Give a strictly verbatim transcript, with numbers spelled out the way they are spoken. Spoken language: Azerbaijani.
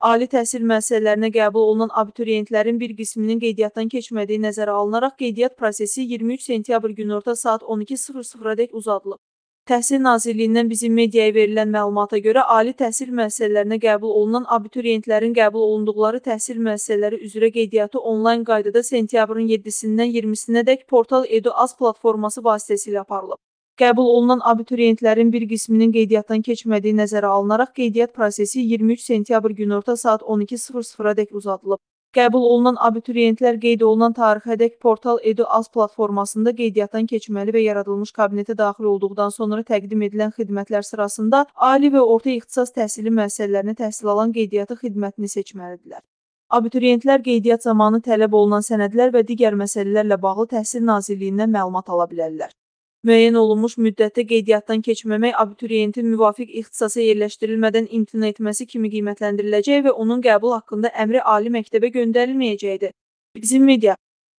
Ali təhsil müəssisələrinə qəbul olunan abituriyentlərin bir qisminin qeydiyyatdan keçmədiyi nəzərə alınaraq qeydiyyat prosesi iyirmi üç sentyabr günorta saat on iki sıfır sıfıradək uzadılıb. Təhsil Nazirliyindən bizim mediaya verilən məlumata görə, ali təhsil müəssisələrinə qəbul olunan abituriyentlərin qəbul olunduqları təhsil müəssisələri üzrə qeydiyyatı onlayn qaydada sentyabrın yeddisindən iyirmisinədək Portal Edu.az platforması vasitəsilə aparılıb. Qəbul olunan abituriyentlərin bir qisminin qeydiyyatdan keçmədiyi nəzərə alınaraq qeydiyyat prosesi iyirmi üç sentyabr günorta saat on iki sıfır sıfıradək uzadılıb. Qəbul olunan abituriyentlər qeyd olunan tarixədək Portal Edu.az platformasında qeydiyyatdan keçməli və yaradılmış kabinetə daxil olduqdan sonra təqdim edilən xidmətlər sırasında ali və orta ixtisas təhsili müəssisələrinə təhsil alan qeydiyyatı xidmətini seçməlidirlər. Abituriyentlər qeydiyyat zamanı tələb olunan sənədlər və digər məsələlərlə bağlı Təhsil Nazirliyindən məlumat ala bilərlər. Müəyyən olunmuş müddətdə qeydiyyatdan keçməmək abituriyentin müvafiq ixtisasa yerləşdirilmədən imtina etməsi kimi qiymətləndiriləcək və onun qəbul haqqında əmri ali məktəbə göndərilməyəcəkdir. Bizim media